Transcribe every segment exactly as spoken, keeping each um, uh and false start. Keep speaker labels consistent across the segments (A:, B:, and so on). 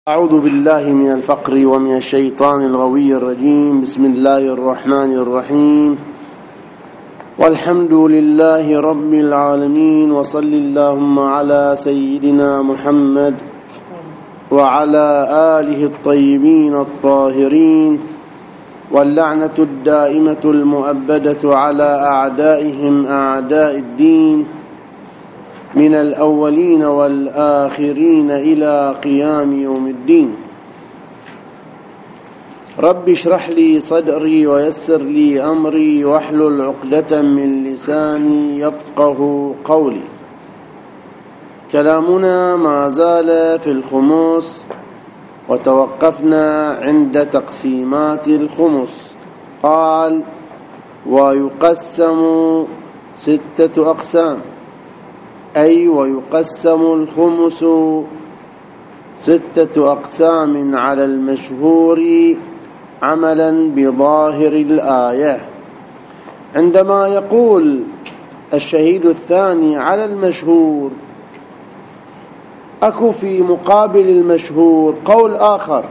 A: أعوذ بالله من الفقر ومن الشيطان الغوي الرجيم. بسم الله الرحمن الرحيم، والحمد لله رب العالمين، وصل اللهم على سيدنا محمد وعلى آله الطيبين الطاهرين، واللعنة الدائمة المؤبدة على أعدائهم أعداء الدين من الأولين والآخرين إلى قيام يوم الدين. رب اشرح لي صدري ويسر لي أمري واحلل عقدة من لساني يفقه قولي. كلامنا ما زال في الخمس، وتوقفنا عند تقسيمات الخمس. قال: ويقسم ستة أقسام، أي ويقسم الخمس ستة أقسام على المشهور عملا بظاهر الآية. عندما يقول الشهيد الثاني على المشهور، أكو في مقابل المشهور قول آخر.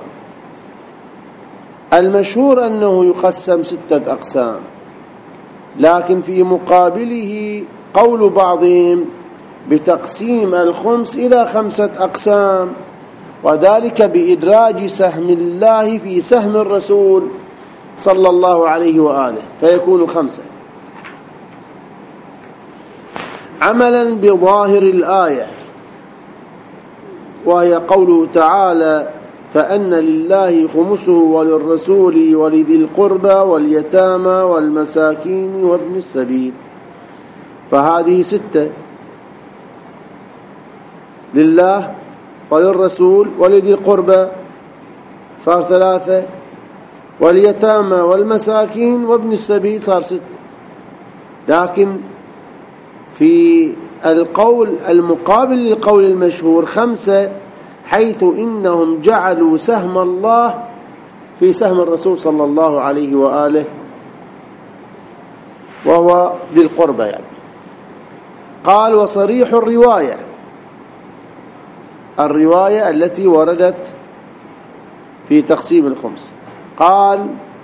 A: المشهور أنه يقسم ستة أقسام، لكن في مقابله قول بعضهم بتقسيم الخمس إلى خمسة أقسام، وذلك بإدراج سهم الله في سهم الرسول صلى الله عليه وآله، فيكون خمسة عملا بظاهر الآية، وهي قوله تعالى: فأن لله خمسه وللرسول ولذي القربى واليتامى والمساكين وابن السبيل. فهذه ستة: لله وللرسول ولذي القربى صار ثلاثة، واليتامى والمساكين وابن السبيل صار ستة. لكن في القول المقابل للقول المشهور خمسة، حيث إنهم جعلوا سهم الله في سهم الرسول صلى الله عليه وآله، وهو ذي القربى يعني. قال: وصريح الرواية، الرواية التي وردت في تقسيم الخمس، قال: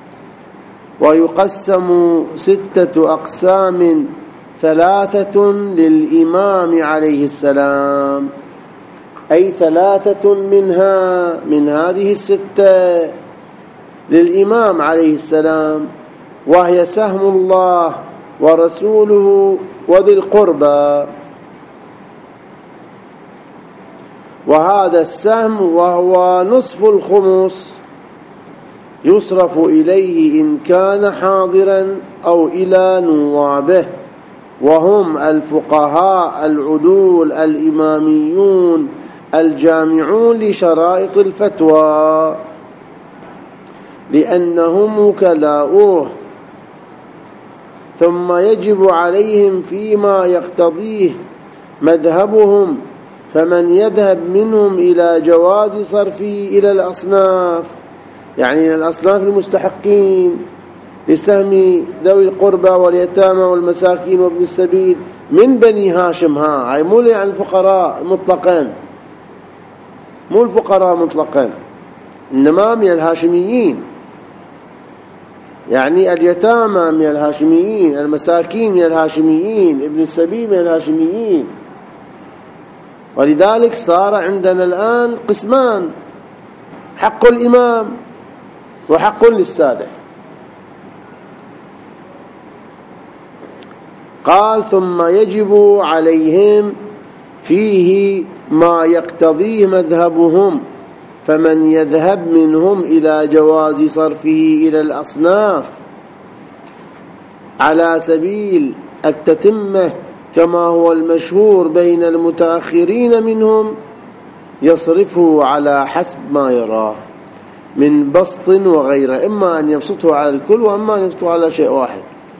A: ويقسم ستة أقسام، ثلاثة للإمام عليه السلام، أي ثلاثة منها من هذه الستة للإمام عليه السلام، وهي سهم الله ورسوله وذي القربى. وهذا السهم وهو نصف الخمس يصرف إليه إن كان حاضرا أو إلى نوابه، وهم الفقهاء العدول الإماميون الجامعون لشرائط الفتوى، لأنهم وكلاؤه، ثم يجب عليهم فيما يقتضيه مذهبهم، فمن يذهب منهم إلى جواز صرفه إلى الأصناف، يعني الأصناف المستحقين لسهم ذوي القربى واليتامى والمساكين وابن السبيل من بني هاشم، ها هاي مو يعني الفقراء مطلقا، مو الفقراء مطلقا، إنما من الهاشميين، يعني اليتامى من الهاشميين، المساكين من الهاشميين، ابن السبيل من الهاشميين. ولذلك صار عندنا الآن قسمان: حق الإمام وحق للسادة. قال: ثم يجب عليهم فيه ما يقتضيه مذهبهم، فمن يذهب منهم إلى جواز صرفه إلى الأصناف على سبيل التتمة كما هو المشهور بين المتأخرين منهم، يصرفه على حسب ما يراه من بسط وغيره، إما أن يبسطه على الكل، وإما أن يبسطه على شيء واحد.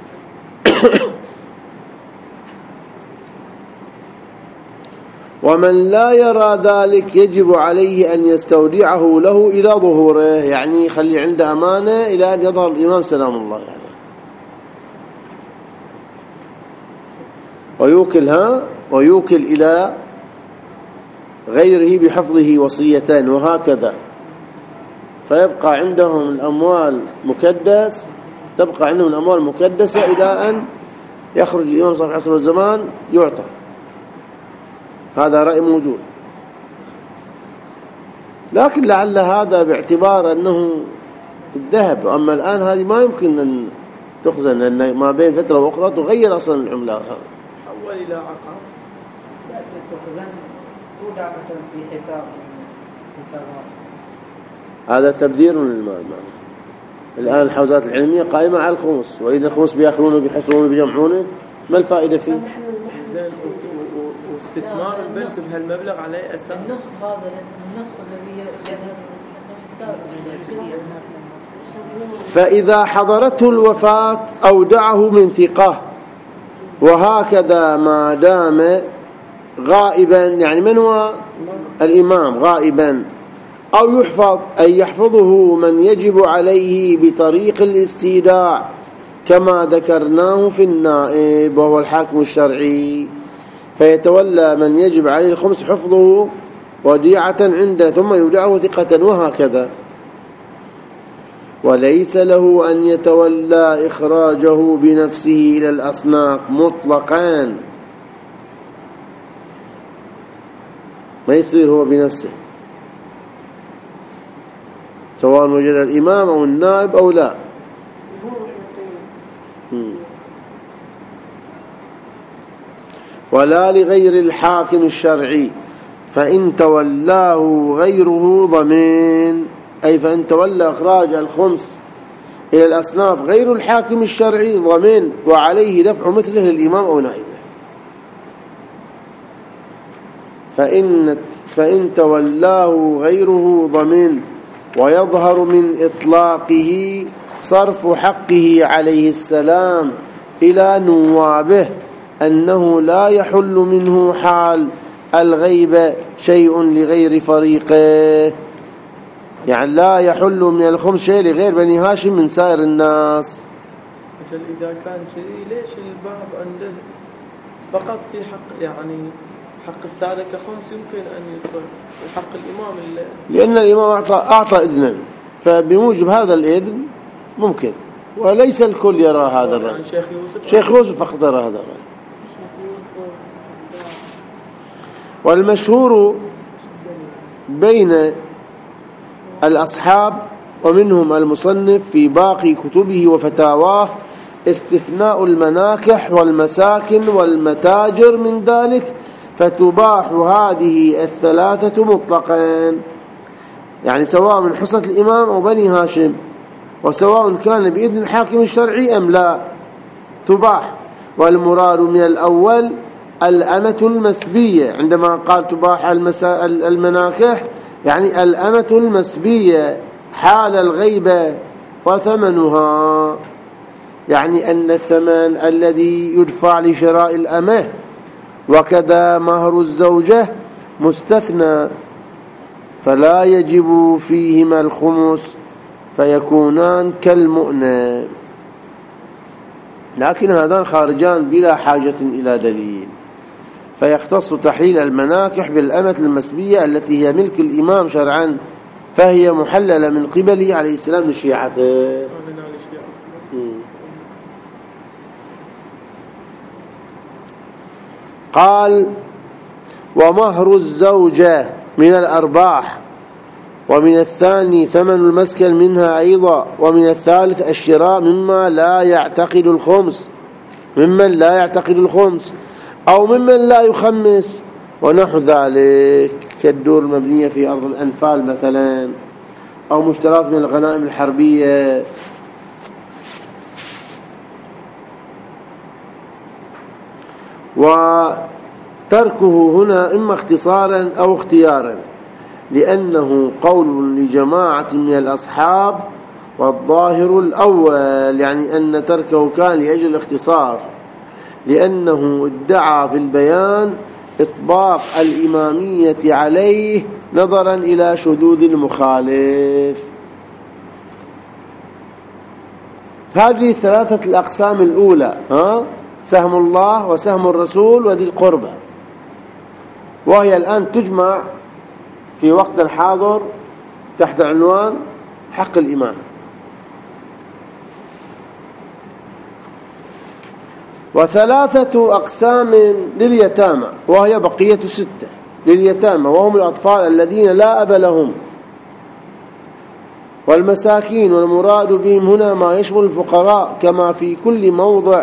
A: ومن لا يرى ذلك يجب عليه أن يستودعه له إلى ظهوره، يعني يخلي عنده أمانة إلى أن يظهر الإمام سلام الله عليه، يعني ويوكلها ويوكل إلى غيره بحفظه وصيتان وهكذا، فيبقى عندهم الأموال مكدس تبقى عندهم الأموال مكدسة إلى أن يخرج الإمام صاحب العصر والزمان يعطى. هذا رأي موجود، لكن لعل هذا باعتبار أنه الذهب، أما الآن هذه ما يمكن أن تخزن، لأن ما بين فترة وأخرى تغير أصلا العملة.
B: أول إلى عقار تخزن تودع مثلا في حساب حسابات،
A: هذا تبذير للمال. الآن الحوزات العلمية قائمة على الخمس، وإذا الخمس بيأخذونه بيحصرونه بيجمعونه ما الفائدة فيه؟
B: زين، واستثمار البنك بهالمبلغ عليه أساس
C: النصف، هذا النصف الذي يذهب للحساب.
A: فإذا حضرته الوفاة أودعه من ثقة، وهكذا ما دام غائبا، يعني من هو الإمام غائبا، أو يحفظ أي يحفظه من يجب عليه بطريق الاستيداع كما ذكرناه في النائب وهو الحاكم الشرعي، فيتولى من يجب عليه الخمس حفظه وديعة عنده ثم يودعه ثقة، وهكذا. وليس له أن يتولى إخراجه بنفسه إلى الأصناف مطلقا، ما يصير هو بنفسه سواء وجد الإمام أو النائب أو لا. ولا لغير الحاكم الشرعي، فإن تولاه غيره ضمين، أي فإن تولى إخراج الخمس إلى الأصناف غير الحاكم الشرعي ضمين، وعليه دفع مثله للإمام أو نائبه. فإن, فإن تولاه غيره ضمين، ويظهر من إطلاقه صرف حقه عليه السلام إلى نوابه أنه لا يحل منه حال الغيبة شيء لغير فريقه، يعني لا يحل من الخمس شيء لغير بني هاشم من سائر الناس.
B: إذا كان كذي ليش البعض عنده فقط في حق، يعني حق السادة كخمس يمكن أن يصرف، وحق الإمام اللي
A: لأن الإمام أعطى, أعطى إذنا، فبموجب هذا الإذن ممكن، وليس الكل يرى هذا الرأي.
B: شيخ يوسف
A: شيخ يوسف فقط يرى هذا الرأي. والمشهور بين الأصحاب ومنهم المصنف في باقي كتبه وفتاواه استثناء المناكح والمساكن والمتاجر من ذلك، فتباح هذه الثلاثة مطلقا، يعني سواء من حصة الإمام أو بني هاشم، وسواء كان بإذن الحاكم الشرعي أم لا تباح. والمراد من الأول الأمة المسبية، عندما قال تباح المناكح يعني الأمة المسبية حال الغيبة وثمنها، يعني أن الثمن الذي يدفع لشراء الأمة، وكذا مهر الزوجة مستثنى، فلا يجب فيهما الخمس فيكونان كالمؤنة، لكن هذان خارجان بلا حاجة إلى دليل، فيختص تحليل المناكح بالأمة المسبية التي هي ملك الإمام شرعا، فهي محللة من قبله عليه السلام لشيعته. قال ومهر الزوجة من الأرباح، ومن الثاني ثمن المسكن منها أيضا، ومن الثالث الشراء مما لا يعتقد الخمس ممن لا يعتقد الخمس أو ممن لا يخمس ونحو ذلك، كالدور المبنية في أرض الأنفال مثلا، أو مشترات من الغنائم الحربية. وتركه هنا إما اختصارا أو اختيارا، لأنه قول لجماعة من الأصحاب، والظاهر الأول يعني أن تركه كان لأجل الاختصار، لأنه ادعى في البيان إطباق الإمامية عليه نظرا إلى شذوذ المخالف. هذه ثلاثة الأقسام الأولى، ها؟ سهم الله وسهم الرسول وذي القربى. وهي الآن تجمع في وقت الحاضر تحت عنوان حق الإمام. وثلاثة أقسام لليتامى، وهي بقية ستة لليتامى، وهم الأطفال الذين لا أب لهم، والمساكين، والمراد بهم هنا ما يشمل الفقراء كما في كل موضع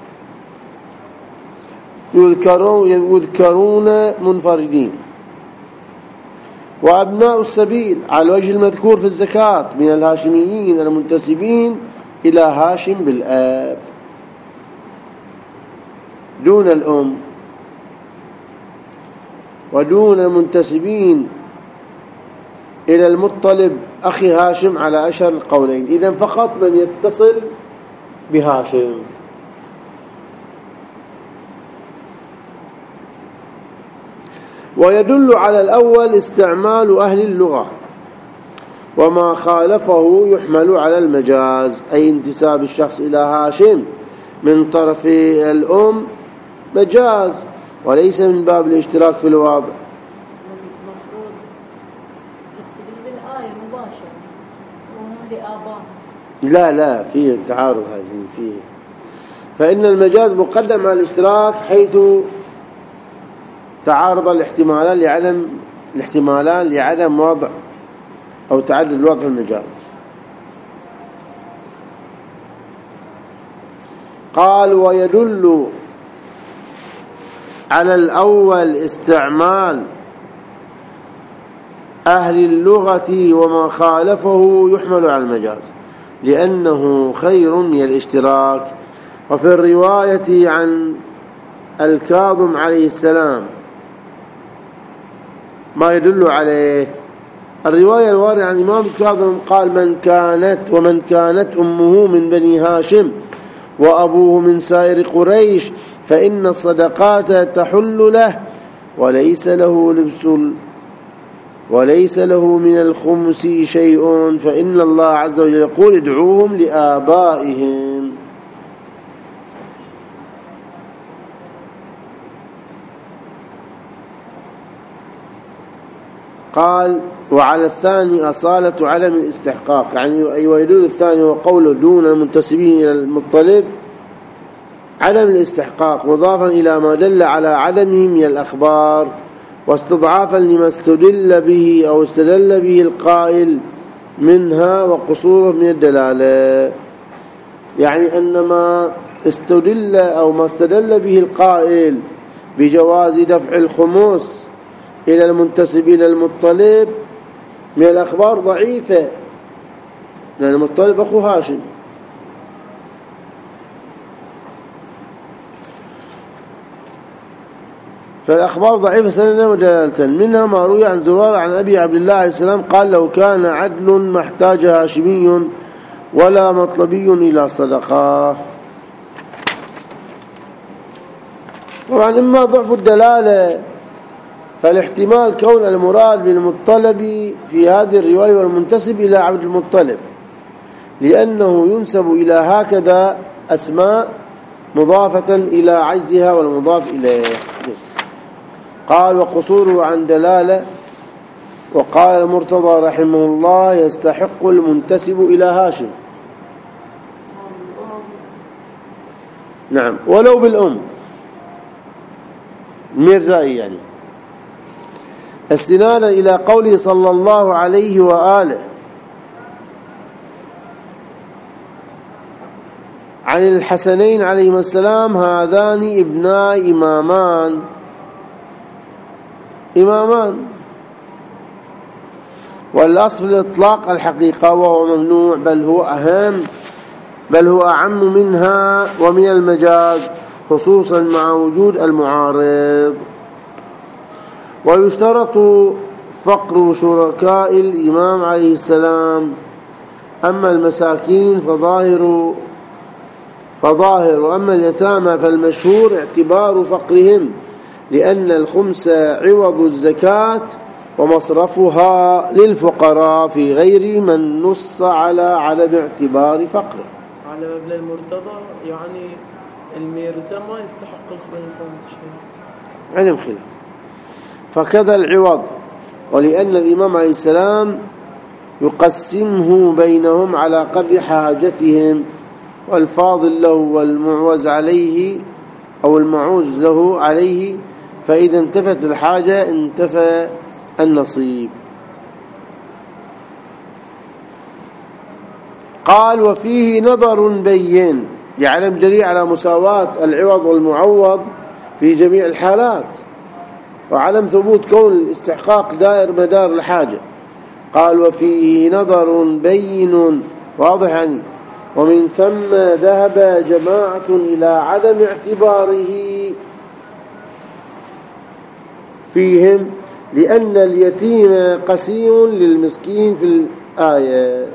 A: يذكرون, يذكرون منفردين، وأبناء السبيل على الوجه المذكور في الزكاة من الهاشميين المنتسبين إلى هاشم بالآب دون الأم، ودون المنتسبين إلى المطلب أخي هاشم على أشهر القولين. إذن فقط من يتصل بهاشم. ويدل على الأول استعمال أهل اللغة، وما خالفه يحمل على المجاز، أي انتساب الشخص إلى هاشم من طرف الأم مجاز وليس من باب الاشتراك في الوضع.
C: المفروض يستدل بالآية مباشرة وهم لآباء.
A: لا لا فيه تعارض هذه فيه، فإن المجاز مقدم على الاشتراك حيث تعارض الاحتمالان لعدم الاحتمالان لعدم وضع أو تعدد الوضع في المجاز. قال ويدل على الأول استعمال أهل اللغة وما خالفه يحمل على المجاز لأنه خير من الاشتراك. وفي الرواية عن الكاظم عليه السلام ما يدل عليه. الرواية الواردة عن الإمام الكاظم قال من كانت ومن كانت أمه من بني هاشم وأبوه من سائر قريش فإن الصدقات تحل له وليس له لبس وليس له من الخمس شيء، فإن الله عز وجل يقول ادعوهم لآبائهم. قال وعلى الثاني أصالة عدم الاستحقاق، يعني ويدل الثاني وقوله دون المنتسبين إلى المطلب عدم الاستحقاق مضافا إلى ما دل على عدمه من الأخبار، واستضعافا لما استدل به أو استدل به القائل منها وقصوره من الدلالة. يعني أن ما استدل أو ما استدل به القائل بجواز دفع الخمس إلى المنتسب إلى المطلب من الأخبار ضعيفة، لأن المطلب أخو هاشم. فالأخبار ضعيفة سندا ودلالة، منها ما روي عن زرار عن أبي عبد الله عليه السلام قال لو كان عدل ما احتاج هاشمي ولا مطلبي إلى صدقة. طبعا إما ضعف الدلالة فالاحتمال كون المراد بالمطلب في هذه الرواية والمنتسب إلى عبد المطلب لأنه ينسب إلى هكذا أسماء مضافة إلى عجزها والمضاف إليه. قال وقصوره عن دلالة. وقال المرتضى رحمه الله يستحق المنتسب إلى هاشم، نعم ولو بالأم الميرزائي، يعني استنادا إلى قوله صلى الله عليه وآله عن الحسنين عليهما السلام هذان ابناء إمامان إمامان والأصل في الإطلاق الحقيقة وهو ممنوع، بل هو أهم بل هو أعم منها ومن المجاز خصوصا مع وجود المعارض. ويشترط فقر شركاء الإمام عليه السلام، أما المساكين فظاهر فظاهر وأما اليتامى فالمشهور اعتبار فقرهم لأن الخمس عوض الزكاة ومصرفها للفقراء في غير من نص على عدم اعتبار فقره.
B: على ابن المرتضى يعني الميرزا ما يستحق الخمس شيء،
A: علم خلاف. فكذا العوض، ولأن الإمام عليه السلام يقسمه بينهم على قدر حاجتهم، والفاضل له والمعوز عليه أو المعوز له عليه، فإذا انتفت الحاجة انتفى النصيب. قال وفيه نظر بين، يعلم دليل على مساواة العوض والمعوض في جميع الحالات، وعلم ثبوت كون الاستحقاق دائر مدار الحاجة. قال وفيه نظر بين واضح يعني، ومن ثم ذهب جماعة إلى عدم اعتباره فيهم، لأن اليتيم قسيم للمسكين في الآية،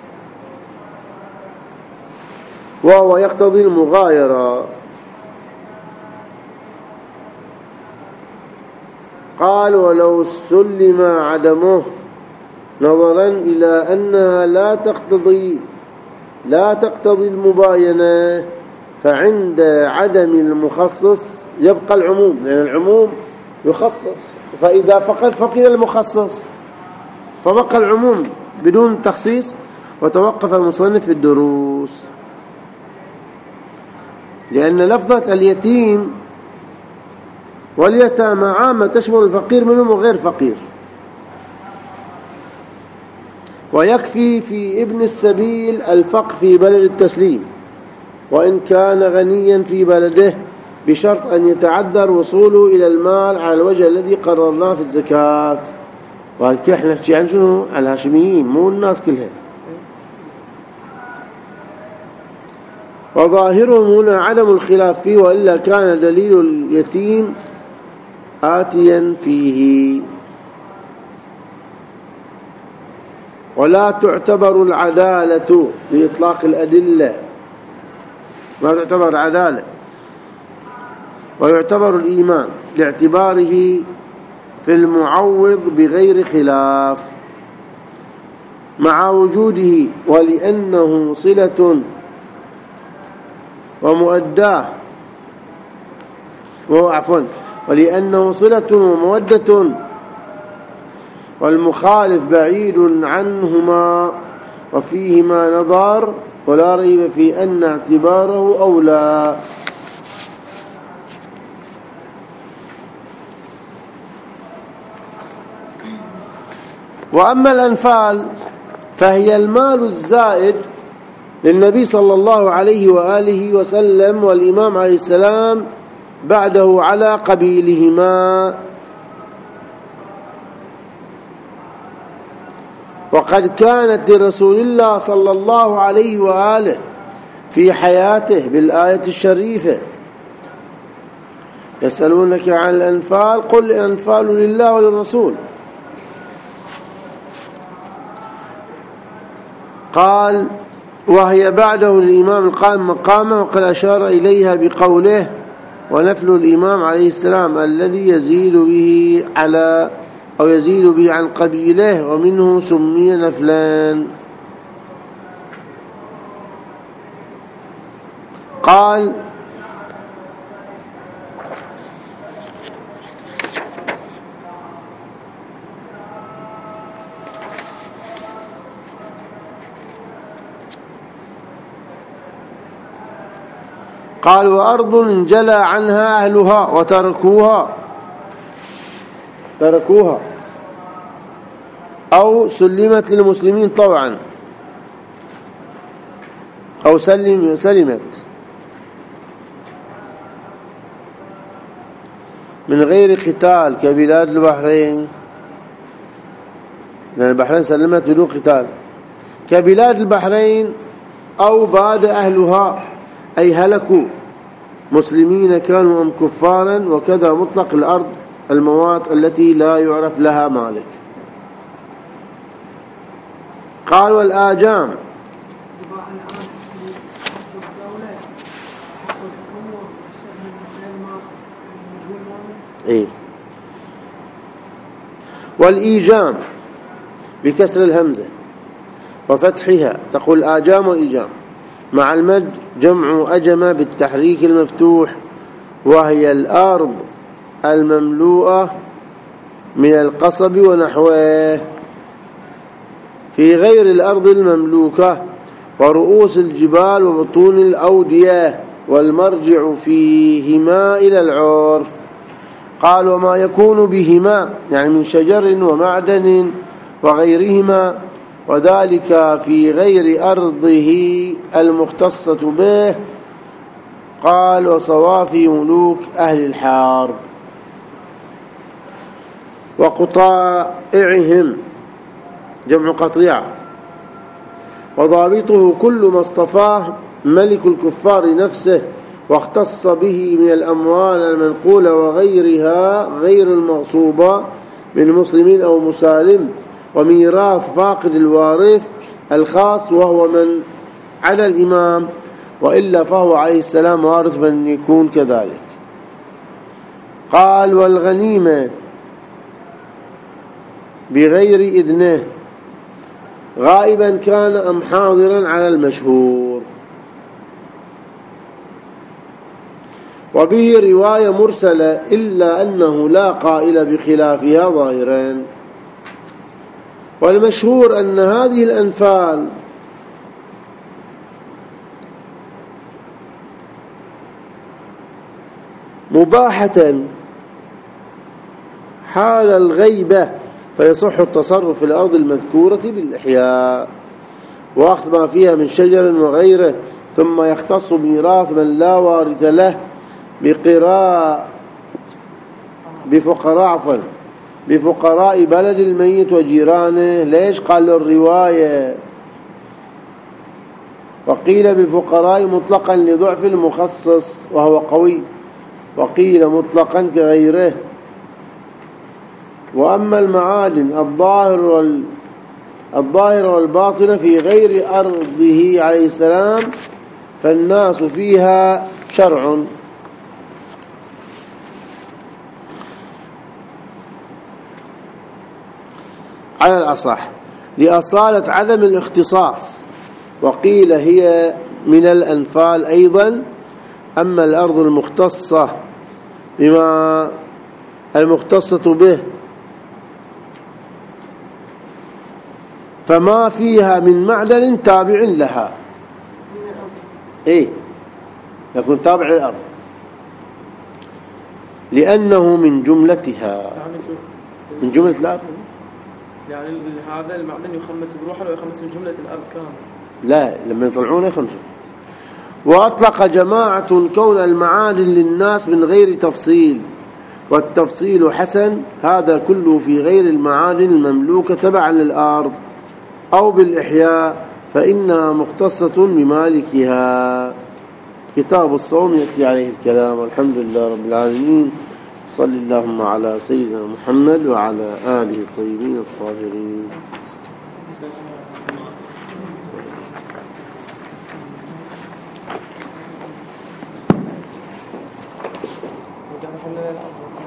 A: وهو يقتضي المغايرة. قال ولو سلم عدمه نظرا إلى أنها لا تقتضي لا تقتضي المباينة، فعند عدم المخصص يبقى العموم، لأن العموم يخصص، فإذا فقد فقد المخصص فبقى العموم بدون تخصيص. وتوقف المصنف في الدروس، لأن لفظة اليتيم واليتامى عامة تشمل الفقير منهم وغير فقير، ويكفي في ابن السبيل الفقر في بلد التسليم وإن كان غنيا في بلده، بشرط أن يتعذر وصوله إلى المال على الوجه الذي قررناه في الزكاة. وهالكي احنا نحكي عن شنو؟ على الهاشميين، مو الناس كلها. وظاهرهم هنا عدم الخلاف فيه، وإلا كان دليل اليتيم آتيا فيه. ولا تعتبر العدالة لإطلاق الأدلة، ما تعتبر عدالة، ويعتبر الإيمان لاعتباره في المعوض بغير خلاف مع وجوده، ولأنه صلة ومؤداه عفوا ولأنه صلة ومودة، والمخالف بعيد عنهما وفيهما نظر، ولا ريب في أن اعتباره أولى. وأما الأنفال فهي المال الزائد للنبي صلى الله عليه وآله وسلم والإمام عليه السلام بعده على قبيلهما، وقد كانت لرسول الله صلى الله عليه وآله في حياته بالآية الشريفة يسألونك عن الأنفال قل الأنفال لله وللرسول. قال وهي بعده للإمام القائم مقامه، وقد أشار إليها بقوله ونفل الإمام عليه السلام الذي يزيد به على أو يزيد به عن قبيله، ومنه سمي نفلان. قال قال وأرض انجلى عنها أهلها وتركوها تركوها أو سلمت للمسلمين طوعا أو سلم سلمت من غير قتال كبلاد البحرين، لأن البحرين سلمت بدون قتال، كبلاد البحرين، أو باد أهلها أي هلكوا مسلمين كانوا أم كفارا، وكذا مطلق الأرض الموات التي لا يعرف لها مالك. قال والآجام إيه والإيجام بكسر الهمزة وفتحها، تقول آجام والإيجام مع المد جمع أجم بالتحريك المفتوح، وهي الأرض المملوءة من القصب ونحوه في غير الأرض المملوكة ورؤوس الجبال وبطون الأودية والمرجع فيهما إلى العرف. قال وما يكون بهما يعني من شجر ومعدن وغيرهما وذلك في غير أرضه المختصة به. قال وصوافي ملوك أهل الحرب وقطائعهم جمع قطيعة وضابطه كل ما اصطفاه ملك الكفار نفسه واختص به من الأموال المنقولة وغيرها غير المغصوبة من مسلمين أو مسالم وميراث فاقد الوارث الخاص وهو من على الإمام وإلا فهو عليه السلام وارث من يكون كذلك. قال والغنيمة بغير إذنه غائبا كان أم حاضرا على المشهور. وبه رواية مرسلة إلا أنه لا قائل بخلافها ظاهرا. والمشهور أن هذه الأنفال مباحة حال الغيبة فيصح التصرف في الأرض المذكورة بالإحياء وأخذ ما فيها من شجر وغيره ثم يختص بميراث من لا وارث له بقراء بفقراء عفوا بفقراء بلد الميت وجيرانه. ليش قال له الرواية وقيل بالفقراء مطلقا لضعف المخصص وهو قوي وقيل مطلقا كغيره. وأما المعادن الظاهر وال الظاهر والباطن في غير أرضه عليه السلام فالناس فيها شرع. على الأصح لأصالة عدم الاختصاص وقيل هي من الأنفال أيضا. أما الأرض المختصة بما المختصة به فما فيها من معدن تابع لها إيه يكون تابع للأرض لأنه من جملتها من جملة الأرض.
B: يعني هذا المعدن يخمس بروحه ويخمس من جملة الأرض كامل.
A: لا لما يطلعونه يخمسون. وأطلق جماعة كون المعادن للناس من غير تفصيل والتفصيل حسن. هذا كله في غير المعادن المملوكة تبعا للأرض أو بالإحياء فإنها مختصة بمالكها. كتاب الصوم يأتي عليه الكلام. والحمد لله رب العالمين. صلى اللهم على سيدنا محمد وعلى آله الطيبين الطاهرين.